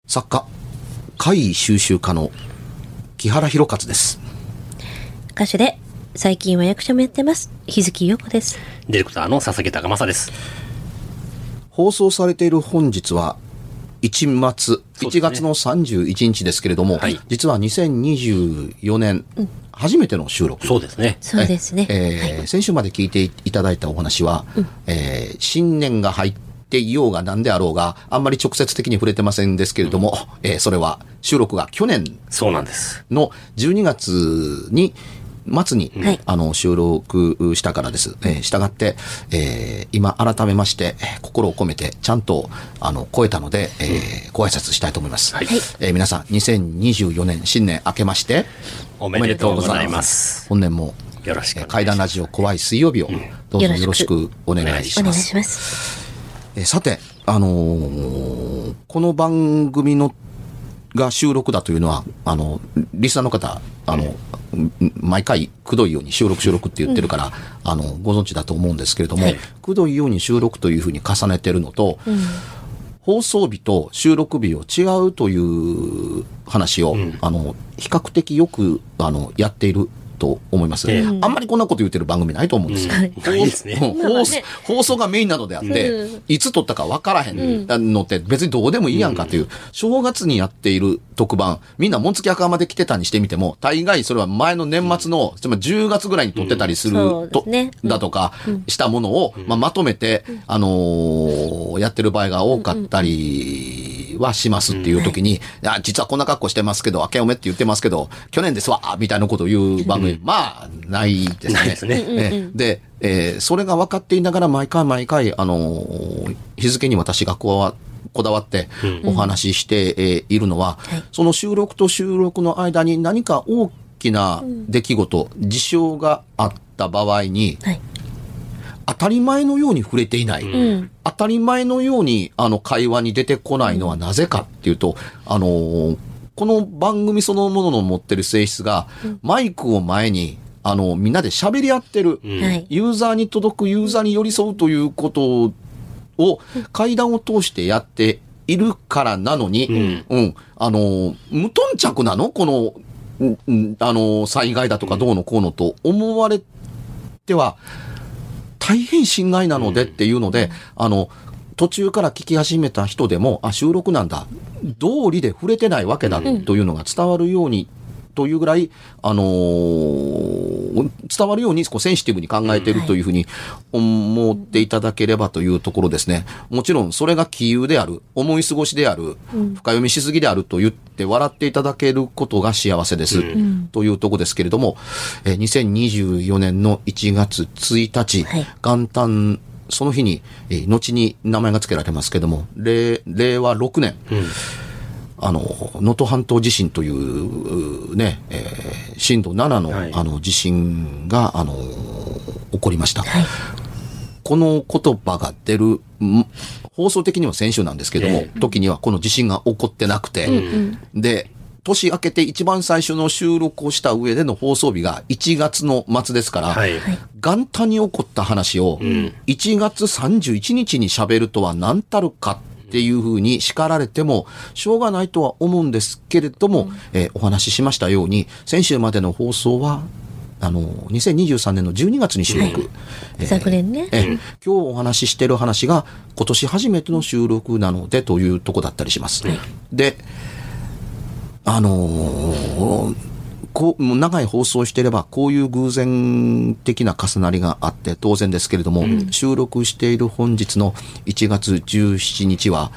作家、怪異収集家の木原博勝です。 歌手で最近は役者もやってます日月陽子です。 ディレクターの佐々木隆正です。 放送されている本日は1月の31日ですけれども、はい、実は2024年、初めての収録。 そうですね。 そうですね。 はい、先週まで聞いていただいたお話は、新年が入っていようが何であろうがあんまり直接的に触れてませんですけれども、それは収録が去年の12月に末に、収録したからです。したがって、今改めまして心を込めてちゃんと超えたので、ご挨拶したいと思います。はい、皆さん2024年新年明けましておめでとうございます。 本年もよろしく怪談ラジオ怖い水曜日をどうぞよろしくお願いします。さて、この番組が収録だというのはリスナーの方毎回くどいように収録って言ってるから、ご存知だと思うんですけれども、くどいように収録というふうに重ねてるのと、放送日と収録日を違うという話を、比較的よくやっていると思います。あんまりこんなこと言ってる番組ないと思うんですよ。放送がメインなのであって、いつ撮ったか分からへんのって別にどうでもいいやんかという、正月にやっている特番、みんな紋付き赤まで来てたにしてみても、大概それは前の年末の、10月ぐらいに撮ってたりするだとかしたものを、まとめて、やってる場合が多かったりはしますっていう時に、実はこんな格好してますけど、明けおめって言ってますけど、去年ですわみたいなことを言う番組、まあないですね。 ないですね。 で、それが分かっていながら毎回日付に私がこだわってお話ししているのは、その収録と収録の間に何か大きな出来事、事象があった場合に、当たり前のように触れていない、当たり前のように会話に出てこないのはなぜかっていうと、この番組そのものの持ってる性質が、マイクを前にみんなで喋り合ってる、ユーザーに届く、ユーザーに寄り添うということを会談を通してやっているからなのに、無頓着なのこの災害だとかどうのこうのと思われては大変心外なのでっていうので、途中から聞き始めた人でも、収録なんだ、道理で触れてないわけだというのが伝わるように、というぐらい、伝わるようにセンシティブに考えているというふうに思っていただければというところですね。もちろんそれが杞憂である、思い過ごしである、深読みしすぎであると言って笑っていただけることが幸せです、というところですけれども、2024年の1月1日、元旦、その日に、後に名前が付けられますけども、令和6年、能登半島地震というね、震度7の、地震が起こりました。この言葉が出る放送的には先週なんですけども、時にはこの地震が起こってなくて、で年明けて一番最初の収録をした上での放送日が1月の末ですから、元旦に起こった話を1月31日に喋るとは何たるかっていうふうに叱られてもしょうがないとは思うんですけれども、お話ししましたように先週までの放送は2023年の12月に収録、 昨年ね、 今日お話ししてる話が今年初めての収録なのでというとこだったりします。で、長い放送していればこういう偶然的な重なりがあって当然ですけれども、収録している本日の1月17日は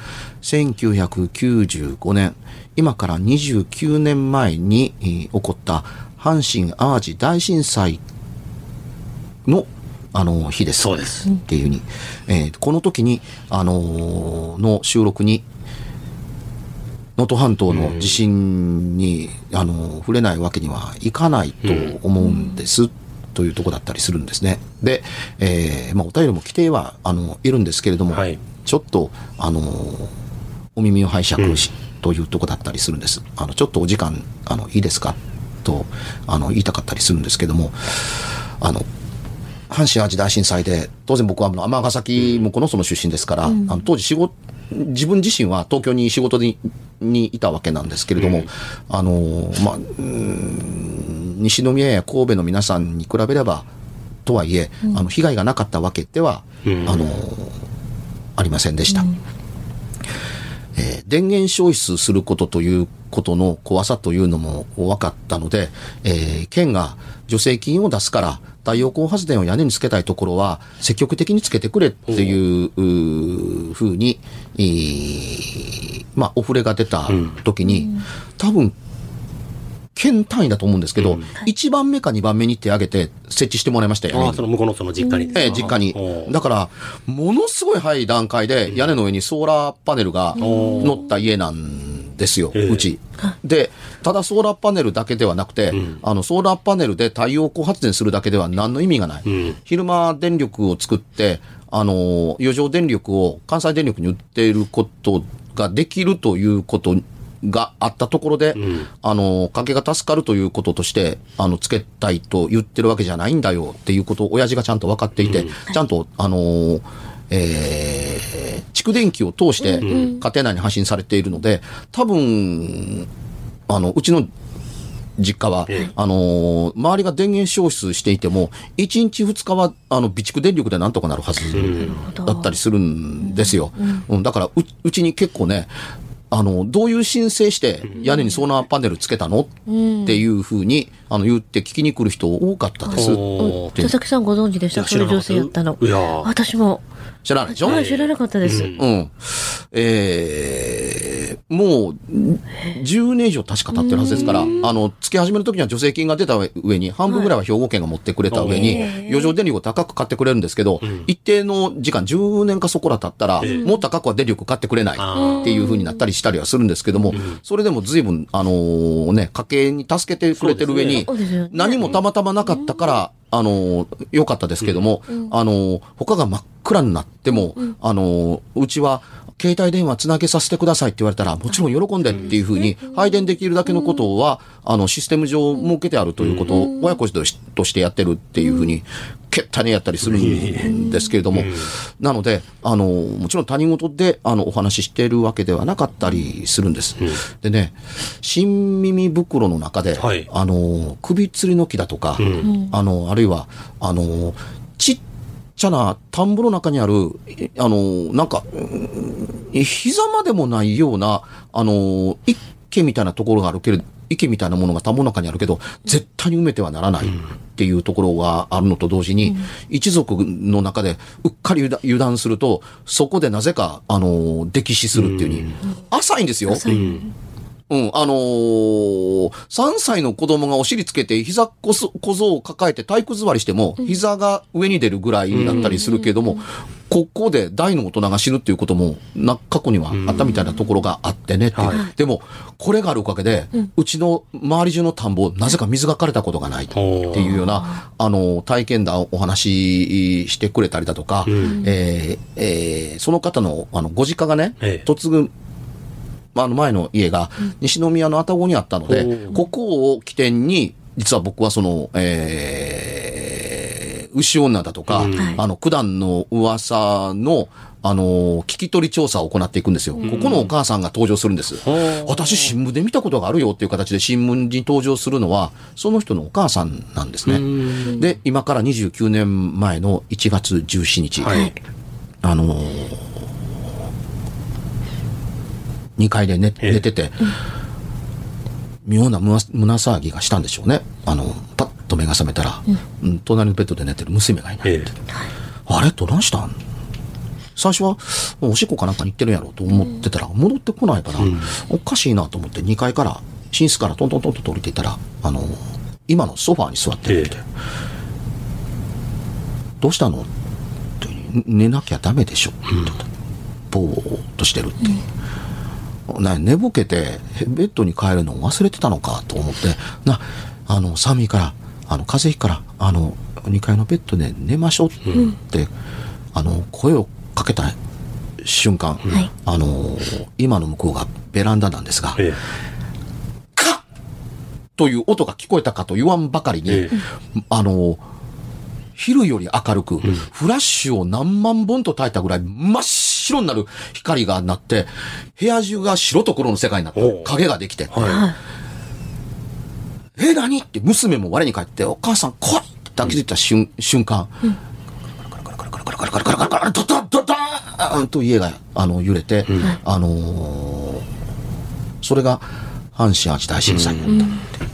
1995年、今から29年前に起こった阪神淡路大震災の日です。 そうです。 っていうふうに、この時にの収録に能登半島の地震に触れないわけにはいかないと思うんです、というところだったりするんですね。で、お便りも来てはいるんですけれども、ちょっとお耳を拝借というところだったりするんです。ちょっとお時間いいですかと言いたかったりするんですけども、阪神淡路大震災で当然僕は尼崎向こうのその出身ですから、当時仕自分自身は東京に仕事にいたわけなんですけれども、西宮や神戸の皆さんに比べれば、とはいえ、被害がなかったわけでは、ありませんでした。電源消失することということの怖さというのも分かったので、県が助成金を出すから太陽光発電を屋根につけたいところは積極的につけてくれっていうふうに、お触れが出た時に、多分県単位だと思うんですけど、1番目か2番目に手挙げて設置してもらいましたよね。 その向こうのその実家に。 実家に。だから、ものすごい早い段階で屋根の上にソーラーパネルが乗った家なんですよ、うち。で、ただソーラーパネルだけではなくて、ソーラーパネルで太陽光発電するだけでは何の意味がない。昼間電力を作って、余剰電力を関西電力に売っていることができるということがあったところで、家計が助かるということとして、つけたいと言ってるわけじゃないんだよっていうことを親父がちゃんと分かっていて、ちゃんと、蓄電機を通して家庭内に発信されているので、多分、うちの実家は、周りが電源消失していても、1日2日は、備蓄電力でなんとかなるはずだったりするんですよ。だからうちに結構ね、どういう申請して屋根にソーラーパネルつけたのっていうふうに、言って聞きに来る人多かったです。 佐々木さんご存知でした？それ女性やったの。 いや私も。 知らないでしょ？ 知らなかったです。 もう、10年以上確か経ってるはずですから、つけ始めるときには助成金が出た上に、半分ぐらいは兵庫県が持ってくれた上に、余剰電力を高く買ってくれるんですけど、一定の時間、10年かそこら経ったら、もっと高くは電力買ってくれないっていう風になったりしたりはするんですけども、それでも随分、家計に助けてくれてる上に、何もたまたまなかったから、良かったですけども、他が真っ暗になっても、うちは、携帯電話つなげさせてくださいって言われたら、もちろん喜んでっていうふうに、配電できるだけのことは、システム上設けてあるということを、親子としてやってるっていうふうに、けったにやったりするんですけれども、なので、もちろん他人事で、お話ししているわけではなかったりするんです。でね、新耳袋の中で、首吊りの木だとか、あるいは、ちっちゃな田んぼの中にある、膝までもないような、池みたいなところがあるけれど、池みたいなものが田んぼの中にあるけど、絶対に埋めてはならないっていうところがあるのと同時に、一族の中でうっかり油断すると、そこでなぜか、溺死するっていうに、浅いんですよ。3歳の子供がお尻つけて膝小僧を抱えて体育座りしても、膝が上に出るぐらいだったりするけれども、ここで大の大人が死ぬっていうことも過去にはあったみたいなところがあってねって、でもこれがあるおかげで、うちの周り中の田んぼなぜか水が枯れたことがないっていうような体験談をお話ししてくれたりだとか、その方のご実家がね、嫁ぐ前の家が西宮の愛宕にあったので、ここを起点に実は僕はその牛女だとか、九段の噂の聞き取り調査を行っていくんですよ。ここのお母さんが登場するんです。私新聞で見たことがあるよっていう形で新聞に登場するのはその人のお母さんなんですね。で、今から29年前の1月17日、2階で寝てて、妙な胸騒ぎがしたんでしょうね。パッと目が覚めたら、隣のベッドで寝てる娘がいないって。あれどないしたん？最初はおしっこかなんかに行ってるんやろうと思ってたら、戻ってこないから、おかしいなと思って2階から寝室からトントントンと降りていったら、今のソファーに座ってて、どうしたのって、寝なきゃダメでしょって言って、ぼーっとしてるって。寝ぼけてベッドに帰るのを忘れてたのかと思って、寒いから風邪ひくから2階のベッドで寝ましょうって、声をかけた瞬間、今の向こうがベランダなんですが、カッという音が聞こえたかと言わんばかりに、昼より明るく、フラッシュを何万本と焚いたぐらい真っ白になる光がなって、部屋中が白と黒の世界になって、影ができて。 は何って娘も我に返って、お母さん来いって抱きついた瞬間、ドドドドーンと家が揺れて、それが阪神・淡路大震災だったって。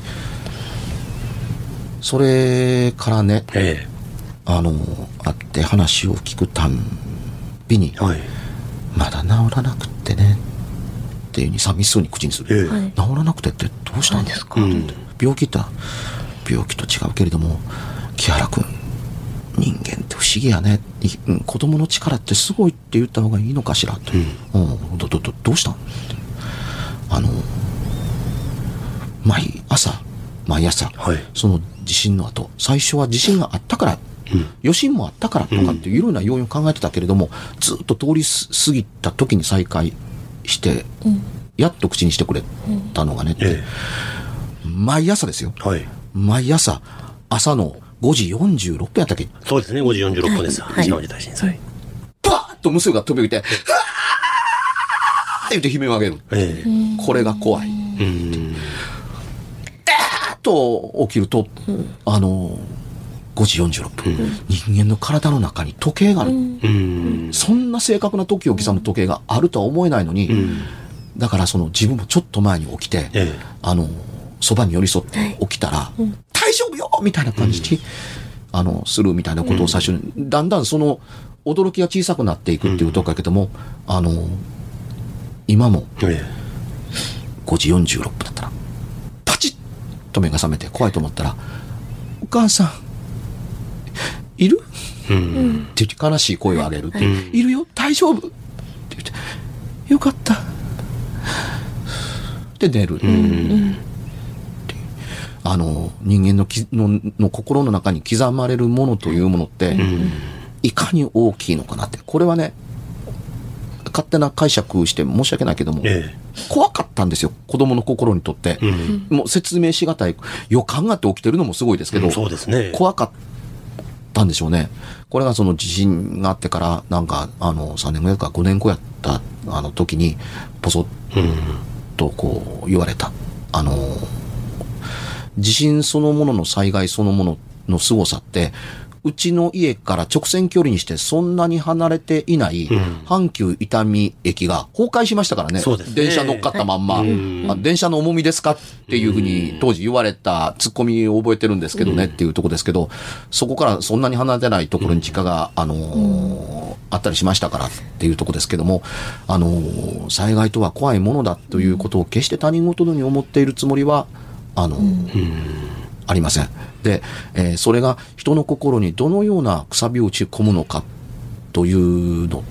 それからね、会って話を聞くたんびに、まだ治らなくってねっていうに寂しそうに口にする、治らなくてってどうしたんですか、病気って病気と違うけれども、木原君、人間って不思議やね、子供の力ってすごいって言った方がいいのかしらって、どうしたんって、毎朝、その地震の後、最初は地震があったから、余震もあったからとかっていういろんな要因を考えてたけれども、ずっと通り過ぎた時に再会して、やっと口にしてくれたのがね、毎朝ですよ、毎朝朝の5時46分やったっけ。 そうですね、5時46分です。阪神・淡路大震災。 バーッと娘が飛び起きて、はぁーって言って悲鳴を上げる。これが怖い。と起きると、5時46分、人間の体の中に時計がある。そんな正確な時を刻む時計があるとは思えないのに、だからその自分もちょっと前に起きて、そばに寄り添って起きたら、大丈夫よみたいな感じに、するみたいなことを最初に、だんだんその驚きが小さくなっていくっていうところだけども、今も5時46分だったら、パチッと目が覚めて怖いと思ったら、お母さんいる、って悲しい声を上げるって、いるよ大丈夫って言って、よかったで寝る、人間の心の中に刻まれるものというものって、いかに大きいのかなって、これはね、勝手な解釈して申し訳ないけども、怖かったんですよ、子供の心にとって、もう説明しがたい、予感があって起きてるのもすごいですけど、 そうですね、 怖かったんでしょうね。これがその地震があってから、なんか3年後やか5年後やった時にポソッとこう言われた、地震そのものの災害そのものの凄さって、うちの家から直線距離にしてそんなに離れていない阪急伊丹駅が崩壊しましたからね。 そうですね、 電車乗っかったまんま、電車の重みですかっていうふうに当時言われたツッコミを覚えてるんですけどね、っていうところですけど、そこからそんなに離れてないところに実家が、あったりしましたからっていうところですけども、災害とは怖いものだということを決して他人事のように思っているつもりはありません。で、それが人の心にどのようなくさびを打ち込むのかというのって、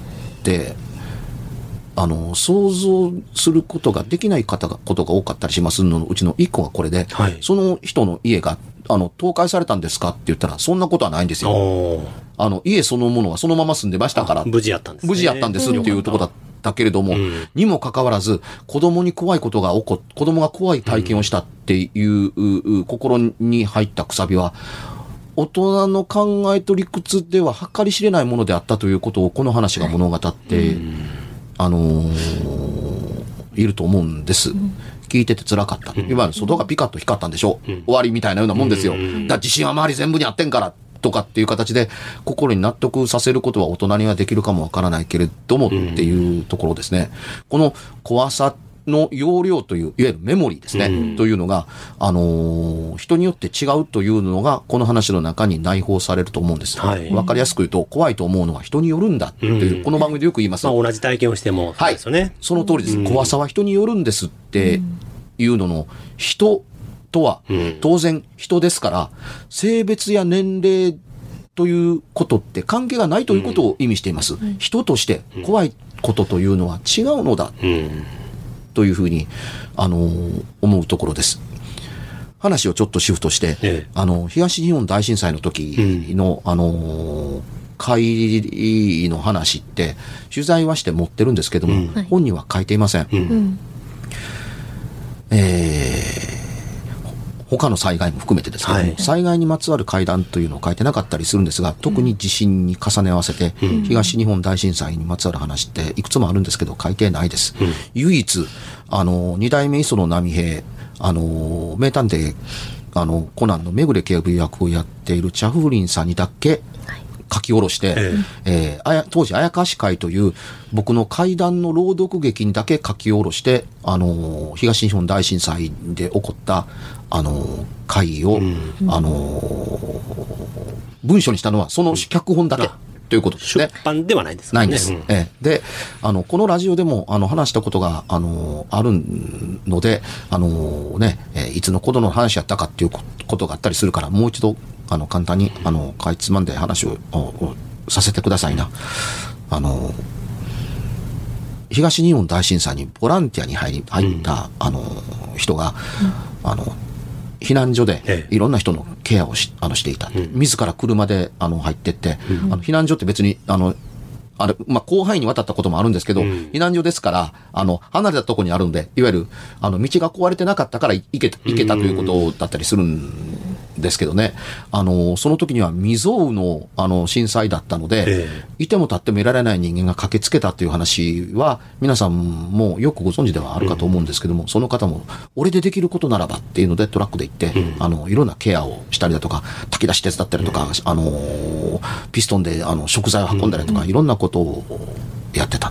想像することができないことが多かったりしますのうちの一個がこれで、その人の家が倒壊されたんですかって言ったら、そんなことはないんですよ。家そのものはそのまま住んでましたから、 無事やったんですね。 無事やったんですっていうところだったけれども、にもかかわらず、子供に怖いことが子供が怖い体験をしたっていう心に入ったくさびは、大人の考えと理屈では計り知れないものであったということをこの話が物語っていると思うんです。聞いてて辛かった。いわゆる外がピカッと光ったんでしょう。終わりみたいなようなもんですよ。だ自信は周り全部にあってんからとかっていう形で心に納得させることは大人にはできるかもわからないけれどもっていうところですね。この怖さの容量という、いわゆるメモリーですね、というのが、人によって違うというのが、この話の中に内包されると思うんです。わかりやすく言うと、怖いと思うのは人によるんだっていう、この番組でよく言います。 同じ体験をしても、そうですよね。 その通りです。怖さは人によるんですっていうのの、人とは、当然人ですから、性別や年齢ということって関係がないということを意味しています。人として怖いことというのは違うのだ。というふうに、思うところです。話をちょっとシフトして、東日本大震災の時の、帰りの話って、取材はして持ってるんですけども、本に本は書いていません。 他の災害も含めてですけども、災害にまつわる怪談というのを書いてなかったりするんですが、特に地震に重ね合わせて、東日本大震災にまつわる話っていくつもあるんですけど、書いてないです。唯一、二代目磯野波平、名探偵、コナンのめぐれ警部役をやっているチャフーリンさんにだけ、書き下ろして、当時、あやかし会という僕の怪談の朗読劇にだけ書き下ろして、東日本大震災で起こった、会を、文章にしたのはその脚本だけ。ということですね。 出版ではないですね。 ないんです。で、このラジオでも、話したことが、あるので、いつのことの話やったかっていうことがあったりするから、もう一度、簡単に、かいつまんで話をさせてくださいな。東日本大震災にボランティアに入った、人が、避難所でいろんな人のケアをしていた。自ら車で入ってって、避難所って別に広範囲にわたったこともあるんですけど、避難所ですから、離れたところにあるんで、いわゆる、道が壊れてなかったから行けたということだったりするんですけどね。その時には未曾有の、震災だったので、いても立ってもいられない人間が駆けつけたという話は、皆さんもよくご存知ではあるかと思うんですけども、その方も、俺でできることならばっていうのでトラックで行って、いろんなケアをしたりだとか、炊き出し手伝ったりとか、ピストンで食材を運んだりとか、いろんなことをやってた。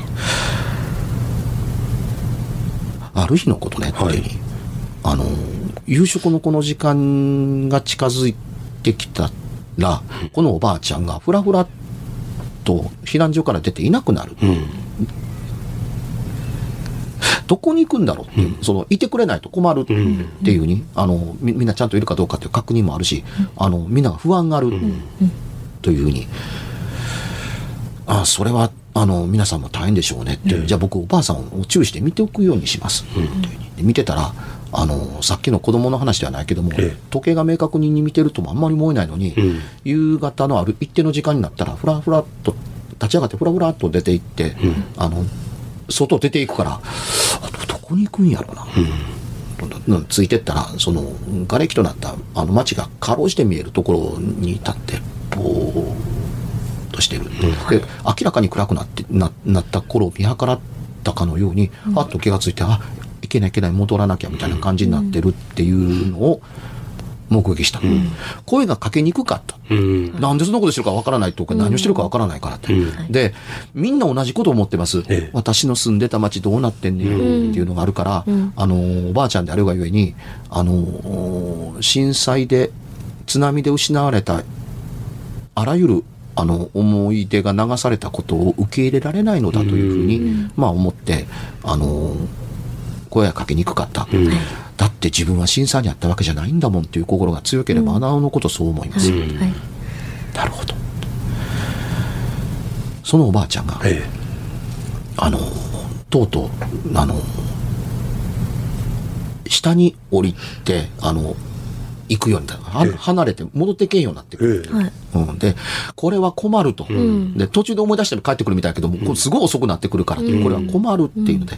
ある日のことね、時に、夕食のこの時間が近づいてきたら、このおばあちゃんがふらふらっと避難所から出ていなくなる。どこに行くんだろうっていう、いてくれないと困るっていうふうに、みんなちゃんといるかどうかっていう確認もあるし、みんなが不安があるというふうに、それは、皆さんも大変でしょうねって、じゃあ僕おばあさんを注意して見ておくようにします。っていうふうに見てたら、さっきの子供の話ではないけども、時計が明確に見てるともあんまり思えないのに、夕方のある一定の時間になったら、ふらふらっと、立ち上がってふらふらっと出て行って、外出ていくから、どこに行くんやろな。ついてったら、瓦礫となった町がかろうじて見えるところに立って、ぼーっとしてる。で、明らかに暗くなった頃を見計らったかのように、あっと気がついて、いけない戻らなきゃみたいな感じになってるっていうのを目撃した。声がかけにくかった。なんでそんなことしてるかわからないとか、何をしてるかわからないからって。で、みんな同じことを思ってます。私の住んでた町どうなってんねやろっていうのがあるから、おばあちゃんであるがゆえに、震災で、津波で失われた、あらゆる思い出が流されたことを受け入れられないのだというふうに、思って、声がかけにくかった。だって自分は震災にあったわけじゃないんだもんっていう心が強ければ、なおのことそう思います。なるほど。そのおばあちゃんが、とうとう、下に降りて、行くようになる。離れて戻ってけんようになってくる。で、これは困ると。で、途中で思い出して帰ってくるみたいだけども、これすごい遅くなってくるからって、これは困るっていうので、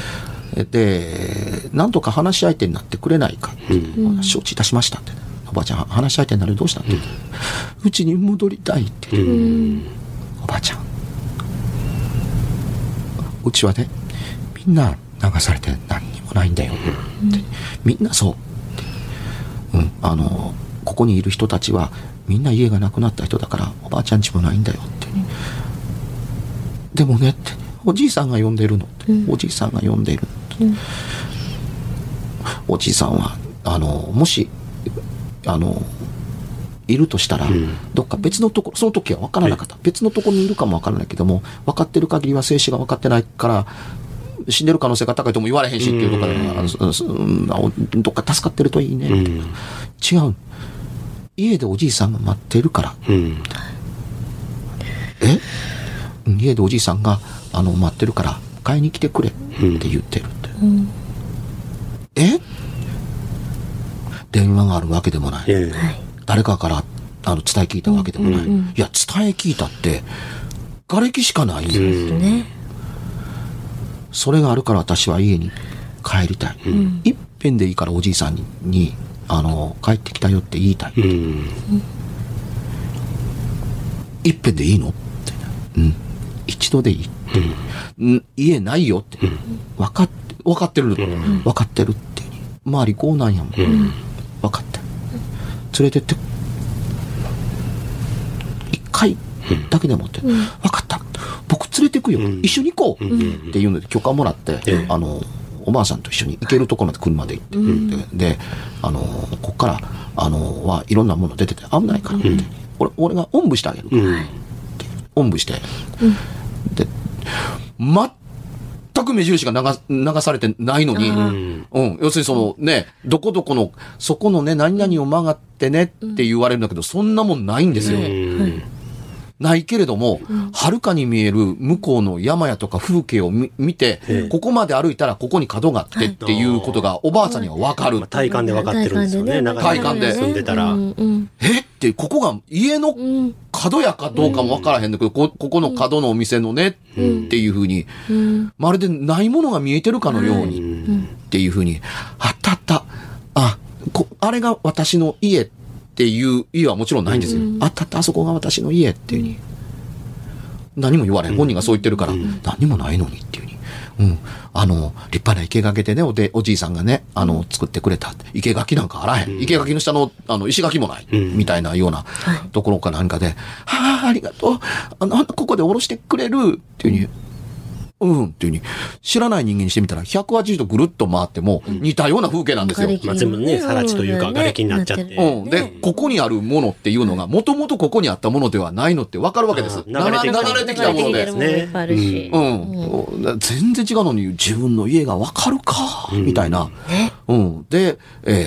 で、なんとか話し相手になってくれないか。承知いたしましたって。おばあちゃん、話し相手になるどうしたって。うちに戻りたいって。おばあちゃん。うちはね、みんな流されて何にもないんだよ。ってみんなそう。ここにいる人たちはみんな家がなくなった人だからおばあちゃん家もないんだよって。でもねって、おじいさんが呼んでるのって。おじいさんが呼んでいるのって。おじいさんはもしいるとしたら、どっか別のところ、その時は分からなかった。別のところにいるかも分からないけども、分かってる限りは生死が分かってないから、死んでる可能性が高いとも言われへんしっていうところで、どっか助かってるといいね。違う。家でおじいさんが待ってるから。家でおじいさんが待ってるから買いに来てくれって言ってるって。電話があるわけでもない。誰かから伝え聞いたわけでもない。いや、伝え聞いたって瓦礫しかないんですね。それがあるから私は家に帰りたい。一遍でいいからおじいさんに帰ってきたよって言いたい。 うん。 いっぺんでいいのって。一度でいいって。家ないよって。分かってる。分かってるって。周りこうなんやもん。分かってる。連れてって。一回だけでもって。分かった。僕連れてくよ。一緒に行こう。っていうので許可もらって、おばあさんと一緒に行けるところまで車で行って。で、こっから、はいろんなもの出てて危ないからって。俺がおんぶしてあげるから。おんぶして。で、全く目印が流されてないのに、要するにそのね、どこどこの、そこのね、何々を曲がってねって言われるんだけど、そんなもんないんですよ。ないけれども、遥かに見える向こうの山やとか風景を見て、ここまで歩いたらここに角があってっていうことがおばあさんには分かる。 体感で分かってるんですよね。 体感で。 住んでたら。 って、ここが家の角やかどうかも分からへんだけど、ここの角のお店のねっていうふうに、まるでないものが見えてるかのようにっていうふうに、あった。あれが私の家っていう家はもちろんないんですよ。あそこが私の家っていうに。何も言われん。本人がそう言ってるから、何もないのにっていうに。立派な生垣でね、おじいさんがね、作ってくれた。生垣なんかあらへん。生垣の下の、石垣もない。みたいなようなところか何かで、ありがとう。ここで降ろしてくれるっていうに。っていうに、知らない人間にしてみたら、180度ぐるっと回っても、似たような風景なんですよ。 全部ね、更地というか、瓦礫になっちゃって。 で、ここにあるものっていうのが、もともとここにあったものではないのって分かるわけです。流れてきたもので。全然違うのに、自分の家が分かるか、みたいな。で、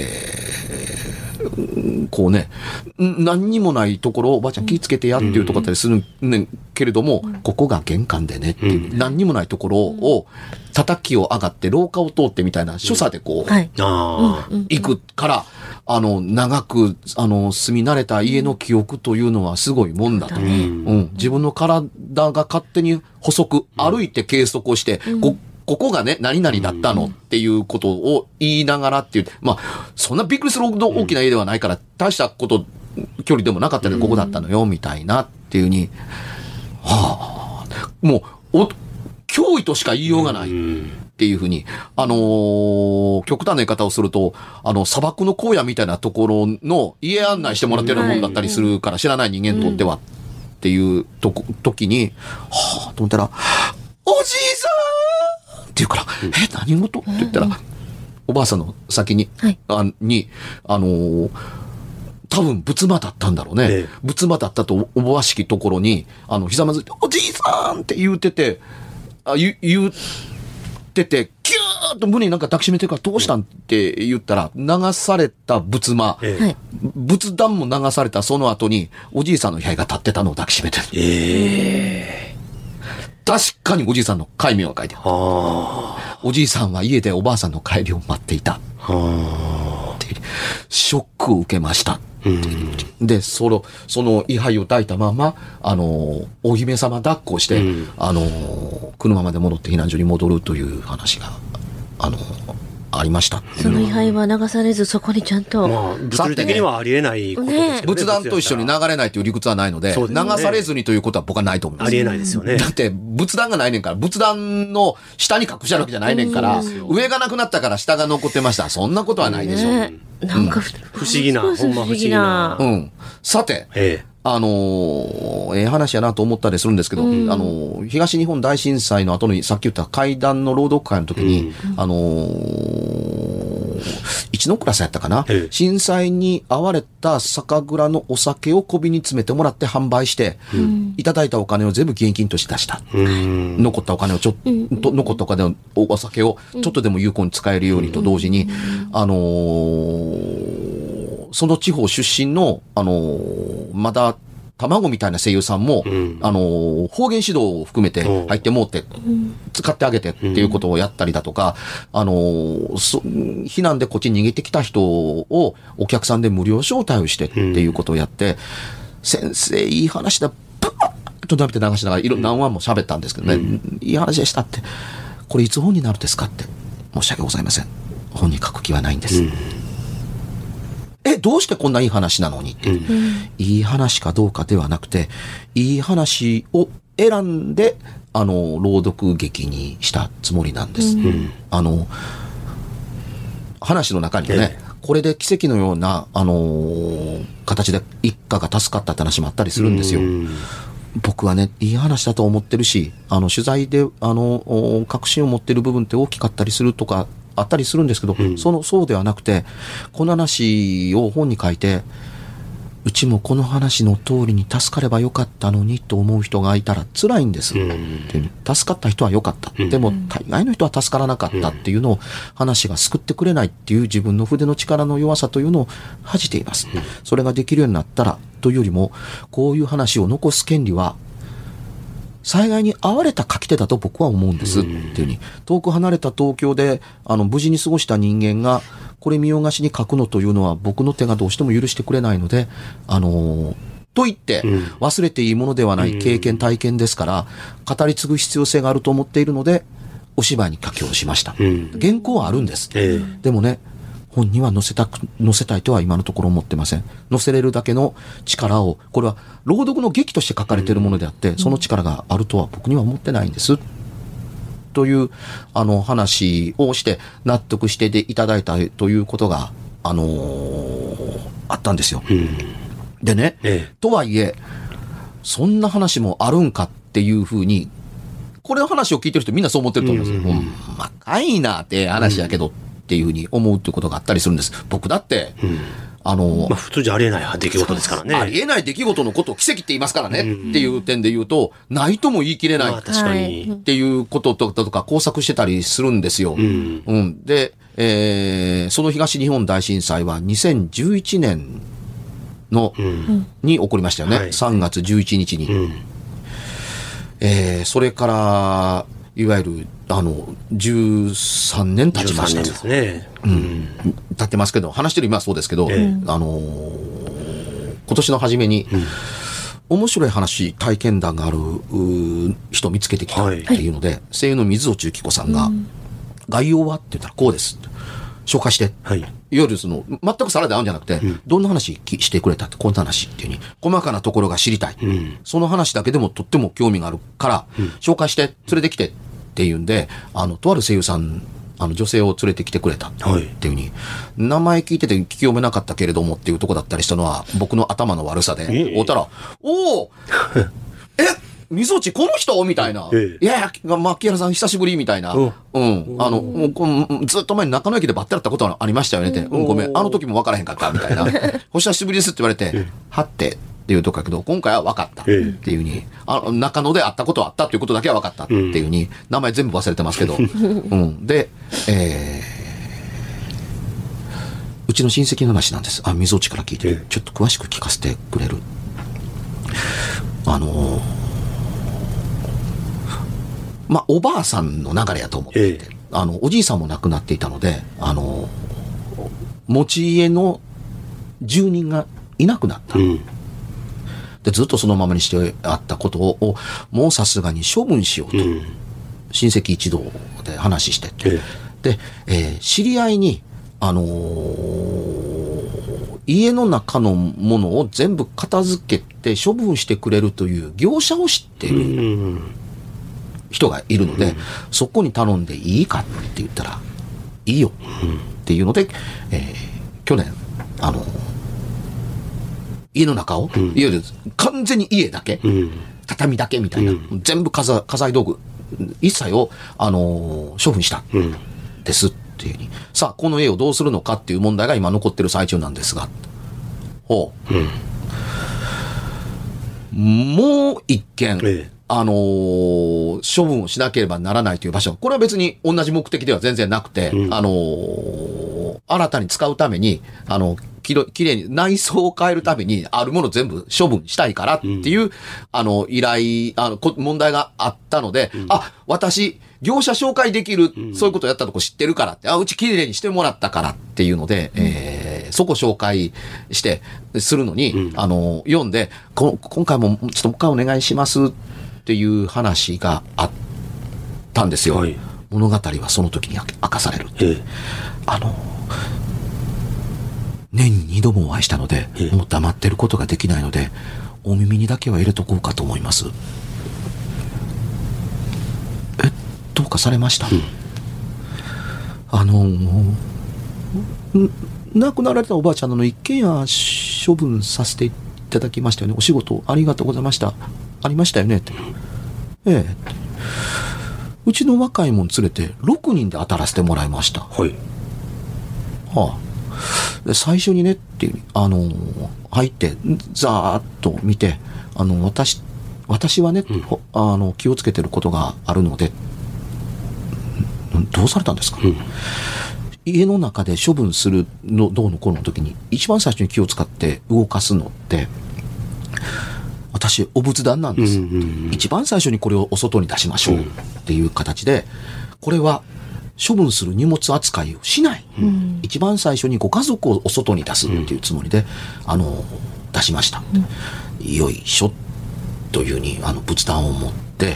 こうね、何にもないところをおばあちゃん気ぃつけてやっていうとこだったりするねんけれども、ここが玄関でねっていう、何にもないところを叩きを上がって廊下を通ってみたいな所作でこう、行くから、長く、住み慣れた家の記憶というのはすごいもんだと。自分の体が勝手に細く歩いて計測をして、ここがね、何々だったのっていうことを言いながらっていう、そんなびっくりするほど大きな家ではないから、大した距離でもなかったので、ここだったのよ、みたいなっていうに、もう、脅威としか言いようがないっていうふうに、極端な言い方をすると、砂漠の荒野みたいなところの家案内してもらってるもんだったりするから、知らない人間にとってはっていう時に、と思ったら、おじいさんって言うから、何事って言ったら、おばあさんの先に、多分仏間だったんだろうね。仏間だったとおぼわしきところに、ひざまずいて、おじいさんって言ってて、言ってて、キューッと胸になんか抱きしめてるからどうしたんって言ったら、流された仏間、仏壇も流されたその後に、おじいさんの部屋が立ってたのを抱きしめてる。確かにおじいさんの戒名が書いてある。おじいさんは家でおばあさんの帰りを待っていた。ショックを受けました。で、その位牌を抱いたまま、お姫様抱っこして、車まで戻って避難所に戻るという話が、ありました。 その位牌は流されず、そこにちゃんと。 物理的にはありえないことですよね。 仏壇と一緒に流れないという理屈はないので、流されずにということは僕はないと思います。 ありえないですよね。 だって、仏壇がないねんから、仏壇の下に隠してあるわけじゃないねんから、上がなくなったから下が残ってました。そんなことはないでしょう。 なんか不思議な、ほんま不思議な。 さて、話やなと思ったりするんですけど、東日本大震災の後にさっき言った会談の朗読会の時に、一のクラスやったかな、震災に遭われた酒蔵のお酒を小瓶に詰めてもらって販売して、いただいたお金を全部現金として出した。残ったお金をお酒をちょっとでも有効に使えるようにと同時に、その地方出身の、まだ、卵みたいな声優さんも、方言指導を含めて入ってもうて、使ってあげてっていうことをやったりだとか、避難でこっちに逃げてきた人をお客さんで無料招待をしてっていうことをやって、先生いい話だ、ブワーッと食べて流しながら何話も喋ったんですけどね、いい話でしたって、これいつ本になるんですかって、申し訳ございません。本に書く気はないんです。 どうしてこんないい話なのにって、いい話かどうかではなくて、いい話を選んで、朗読劇にしたつもりなんです。話の中にはね、これで奇跡のような、形で一家が助かったって話もあったりするんですよ。僕はね、いい話だと思ってるし、取材で、確信を持ってる部分って大きかったりするとか、あったりするんですけど、そうではなくて、この話を本に書いて、うちもこの話の通りに助かればよかったのにと思う人がいたら辛いんです。助かった人はよかった。でも大概の人は助からなかったっていうのを話が救ってくれないっていう自分の筆の力の弱さというのを恥じています。それができるようになったらというよりも、こういう話を残す権利は災害に遭われた書き手だと僕は思うんですっていうふうに、遠く離れた東京で無事に過ごした人間がこれ見よがしに書くのというのは僕の手がどうしても許してくれないので、と言って忘れていいものではない経験体験ですから、語り継ぐ必要性があると思っているのでお芝居に書き下ろしました。原稿はあるんです。でもね、本には載せたいとは今のところ思ってません。載せれるだけの力を、これは朗読の劇として書かれているものであって、その力があるとは僕には思ってないんです。という話をして納得していただいたということがあったんですよ。でね、とはいえそんな話もあるんかっていうふうに、これの話を聞いてる人みんなそう思ってると思います。かいなって話やけどっていうふうに思うということがあったりするんです。僕だって、 普通じゃありえない出来事ですからね。 ありえない出来事のことを奇跡って言いますからね、っていう点で言うと、ないとも言い切れない、 確かにっていうこととか工作してたりするんですよ。で、その東日本大震災は2011年に起こりましたよね。3月11日に。それからいわゆる13年経ちましたですね。 経ってますけど、話してる今はそうですけど、今年の初めに、面白い話体験談がある人を見つけてきたっていうので、声優の水落由紀子さんが、概要はって言ったらこうです紹介して、いわゆる全くさらで合うんじゃなくて、どんな話してくれたって、こんな話っていう風に細かなところが知りたい、その話だけでもとっても興味があるから、紹介して連れてきてっていうんで、とある声優さん、女性を連れてきてくれたっていう風に、名前聞いてて聞き読めなかったけれどもっていうとこだったりしたのは僕の頭の悪さで、会うたら、おお水落この人みたいな。いやいや、牧原さん久しぶりみたいな。もうずっと前に中野駅でばったり会ったことはありましたよねって。ごめん。あの時も分からへんかったみたいな。お久しぶりですって言われて、はってっていうとこだけど、今回は分かったっていうふうに、中野で会ったことはあったっていうことだけは分かったっていうふうに、名前全部忘れてますけど。で、うちの親戚の話なんです。水落から聞いて、ちょっと詳しく聞かせてくれる。おばあさんの流れやと思っていて、おじいさんも亡くなっていたので、持ち家の住人がいなくなった。で、ずっとそのままにしてあったことを、もうさすがに処分しようと、親戚一同で話してて、で、知り合いに、家の中のものを全部片付けて処分してくれるという業者を知っている。人がいるので、そこに頼んでいいかって言ったらいいよっていうので、去年家の中を、いわゆる完全に家だけ、畳だけみたいな、全部家財道具一切を処分したですっていうふうに、さあこの家をどうするのかっていう問題が今残ってる最中なんですが、もう一件、処分をしなければならないという場所。これは別に同じ目的では全然なくて、新たに使うために、きれいに内装を変えるために、あるもの全部処分したいからっていう、依頼、問題があったので、私、業者紹介できる、そういうことをやったとこ知ってるからって、うちきれいにしてもらったからっていうので、そこ紹介して、するのに、読んで、今回もちょっともう一回お願いしますっていう話があったんですよ。物語はその時に明かされる。年に 2度もお会いしたので、もう黙ってることができないので、お耳にだけは入れとこうかと思います。どうかされました？亡くなられたおばあちゃんの一軒家処分させていただきましたよね。お仕事ありがとうございました。ありましたよねって。ええ。うちの若いもん連れて6人で当たらせてもらいました。 はい。 はあ。で最初にねっていう、入ってざーっと見て、私はね、気をつけてることがあるので、どうされたんですか？家の中で処分するのどうのこうの時に一番最初に気を使って動かすのって私お仏壇なんです、一番最初にこれをお外に出しましょうっていう形で、これは処分する荷物扱いをしない、一番最初にご家族をお外に出すっていうつもりで、出しました、よいしょというふうに仏壇を持って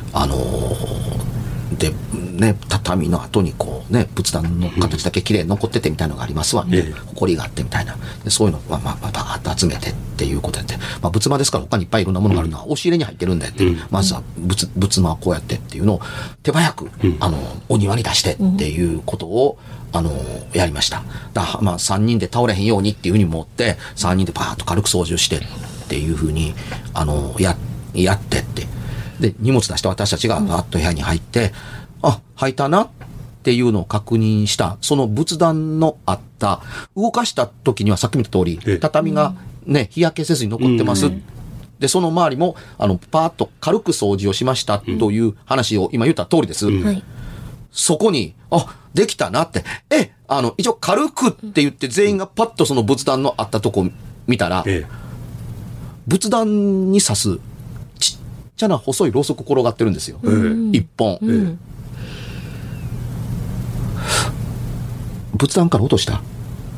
でね、畳の後にこうね、仏壇の形だけ綺麗に残っててみたいなのがありますわね。埃があってみたいな。でそういうのをバーッと集めてっていうことやって、仏間ですから他にいっぱいいろんなものがあるのは押し入れに入ってるんだよって、まずは仏間はこうやってっていうのを手早く、お庭に出してっていうことを、やりました。3人で倒れへんようにっていうふうに思って、3人でパーッと軽く掃除をしてっていうふうに、やってって。で荷物出して私たちがバーッと部屋に入って、入ったなっていうのを確認した、その仏壇のあった動かした時にはさっき見た通り畳がね日焼けせずに残ってます、でその周りもパーッと軽く掃除をしましたという話を今言った通りです、そこにできたなって、一応軽くって言って全員がパッとその仏壇のあったとこ見たら、仏壇に刺すちっちゃな細いろうそく転がってるんですよ、一本、仏壇から落とした。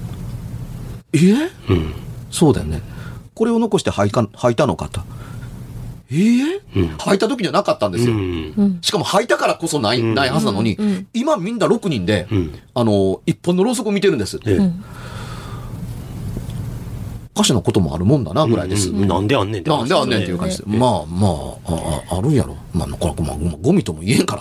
そうだよね。これを残して吐いたのかと。吐いた時にはなかったんですよ。しかも吐いたからこそないはずなのに、今みんな6人で、一本のろうそくを見てるんです。おかしなこともあるもんだなぐらいです。 なんであんねんってなんであんねんっていう感じで。あるんやろ。これゴミとも言えんから。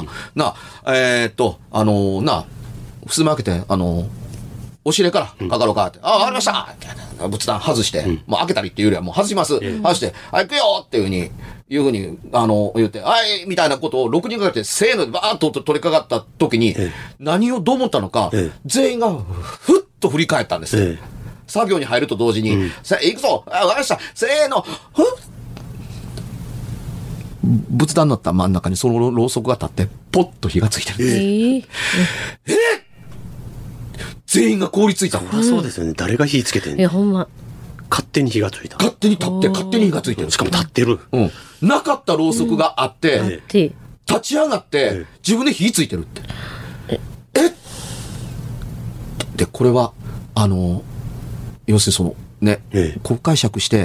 襖開けて、押し入れからかかろうかって、わかりました仏壇外して、もう開けたりっていうよりはもう外します。外して、行くよっていうふうに、言って、みたいなことを6人かけて、せーのでバーッと取り掛かった時に、何をどう思ったのか、全員がふっと振り返ったんです。作業に入ると同時に、さあ、行くぞわかりましたせーの仏壇になった真ん中にそのろうそくが立って、ポッと火がついてるんです。全員が凍りついた。 そうですよね。誰が火つけてんの？ ほんま。 勝手に火がついた。 勝手に立って、勝手に火がついてる。 しかも立ってる。 なかったろうそくがあって、立ち上がって、自分で火ついてるって。で、これは、要するにこう解釈して、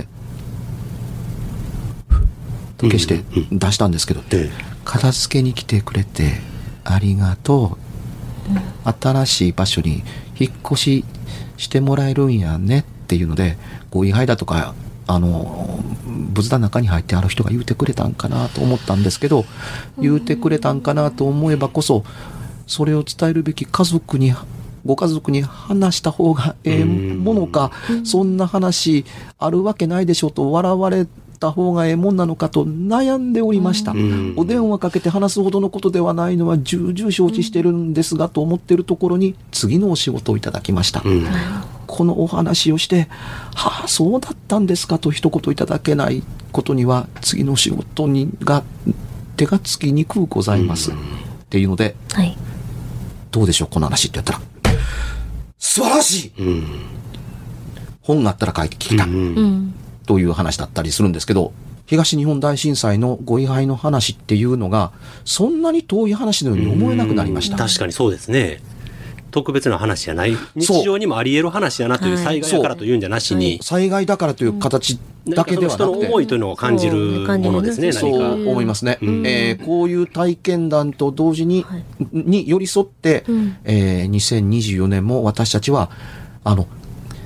消して出したんですけど、片付けに来てくれてありがとう、新しい場所に引っ越ししてもらえるんやねっていうので、ご位牌だとか仏壇の中に入ってある人が言うてくれたんかなと思ったんですけど、言うてくれたんかなと思えばこそ、それを伝えるべきご家族に話した方がええものか、そんな話あるわけないでしょと笑われた方がええもんなのかと悩んでおりました。お電話かけて話すほどのことではないのは重々承知してるんですがと思っているところに次のお仕事をいただきました。このお話をして、そうだったんですかと一言いただけないことには次の仕事が手がつきにくうございますっていうので、どうでしょうこの話ってやったら、素晴らしい、本があったら書いて聞いた、という話だったりするんですけど、東日本大震災のご位牌の話っていうのがそんなに遠い話のように思えなくなりました。 確かにそうですね。特別な話じゃない、日常にもあり得る話やなという、災害だからというんじゃなしに、 災害だからという形だけではなくて、 人の思いというのを感じるものですね。 そう思いますね。こういう体験談と同時に、寄り添って、2024年も私たちは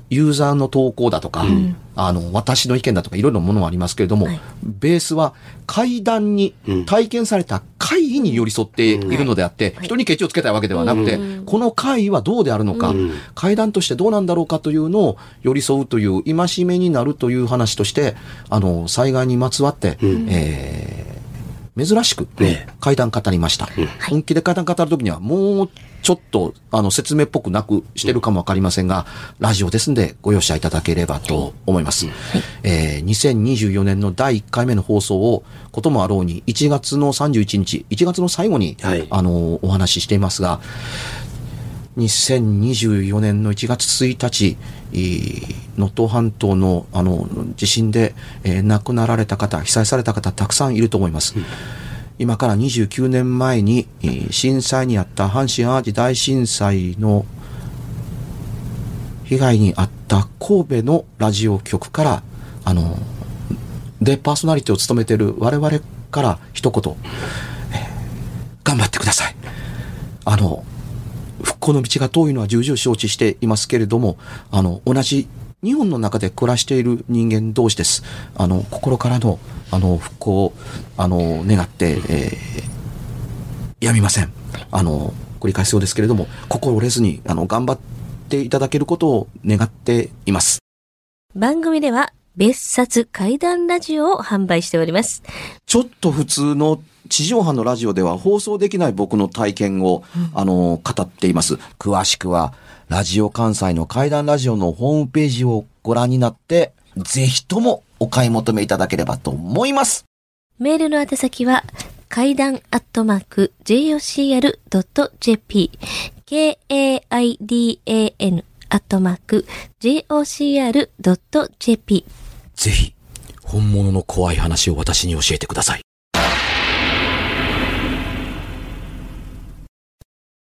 ユーザーの投稿だとか、私の意見だとかいろいろなものがありますけれども、ベースは怪談に体験された怪異に寄り添っているのであって、人にケチをつけたいわけではなくて、この怪異はどうであるのか、怪談としてどうなんだろうかというのを寄り添うという戒めになるという話として、災害にまつわって、珍しく怪談語りました。本気で怪談語るときにはもうちょっと説明っぽくなくしてるかもわかりませんが、ラジオですんでご容赦いただければと思います。2024年の第1回目の放送をこともあろうに1月の31日、1月の最後に、お話ししていますが、2024年の1月1日、能登半島の地震で、亡くなられた方、被災された方たくさんいると思います。今から29年前に震災にあった阪神淡路大震災の被害に遭った神戸のラジオ局からでパーソナリティを務めている我々から一言、頑張ってください。復興の道が遠いのは重々承知していますけれども、同じ日本の中で暮らしている人間同士です。心からの復興を願って、やみません。繰り返すようですけれども、心折れずに頑張っていただけることを願っています。 番組では別冊怪談ラジオを販売しております。 ちょっと普通の地上波のラジオでは放送できない僕の体験を、語っています。詳しくはラジオ関西の怪談ラジオのホームページをご覧になって、ぜひともお買い求めいただければと思います。 メールの宛先は怪談@jocr.jp KAIDAN@jocr.jp ぜひ本物の怖い話を私に教えてください。